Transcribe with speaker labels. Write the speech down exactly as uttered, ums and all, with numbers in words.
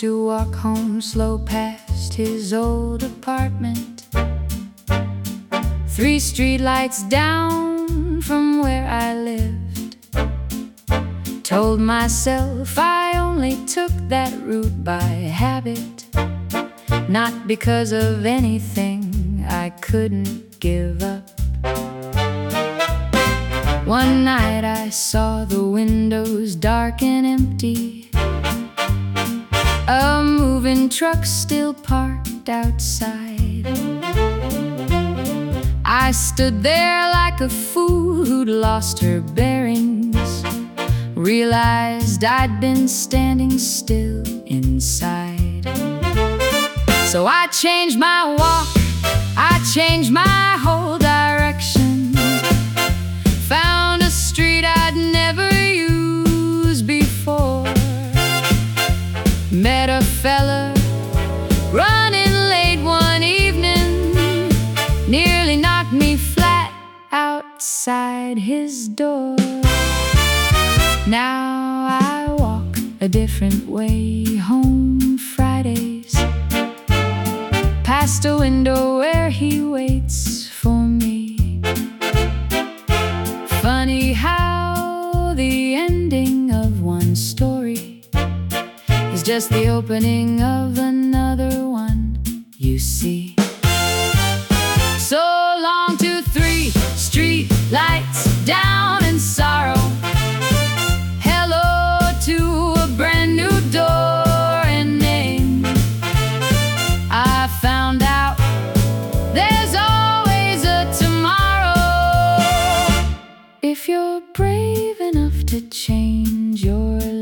Speaker 1: to walk home slow past his old apartment, three streetlights down from where I lived. Told myself I only took that route by habit, not because of anything I couldn't give up. One night I saw the windows dark and empty, a moving truck still parked outside. I stood there like a fool who'd lost her bearings, realized I'd been standing still inside. So I changed my walk, I changed my whole direction, found a street I'd never used before, met a fella running late one evening, nearly knocked me flat outside his door. Now I walk a different way home Fridays, past a window where he waits for me. Funny how the ending of one story is just the opening of another one, you see. So long to three street lights down in sorrow, hello to a brand new door and name. I found out there's always a tomorrow if you're brave enough to change your life.